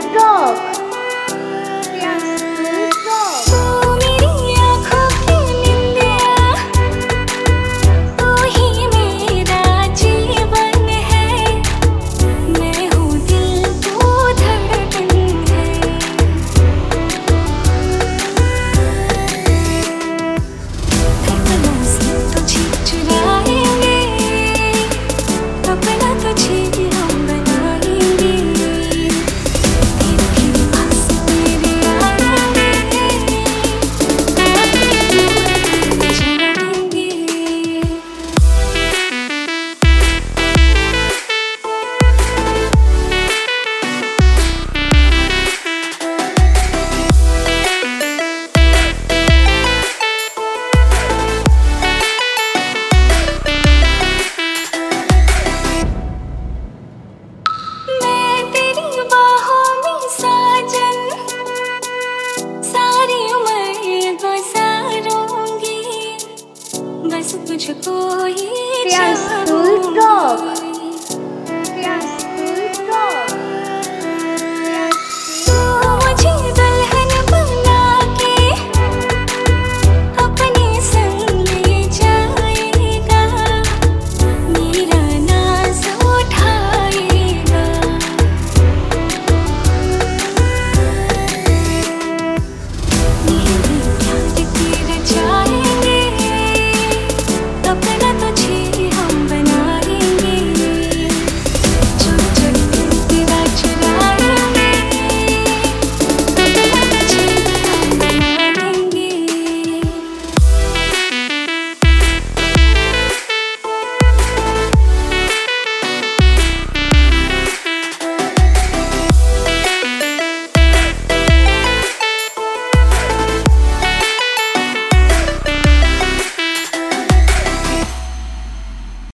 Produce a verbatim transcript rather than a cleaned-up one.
Rock. Priyansh Rock. तू मेरी आँखों की निंदिया, तू ही मेरा जीवन है। मैं हूँ दिल, तू धड़कन है। धड़कनों से तुझे चुराएंगे, अपना तुझे हम बनाएंगे। तेरे तेरे पास मेरे आएंगे, जाएंगे। मैं तेरी बाहों में साजन, सारी उम्र गुजारूंगी, बस तुझको ही Priyansh चाहूंगी। Rock.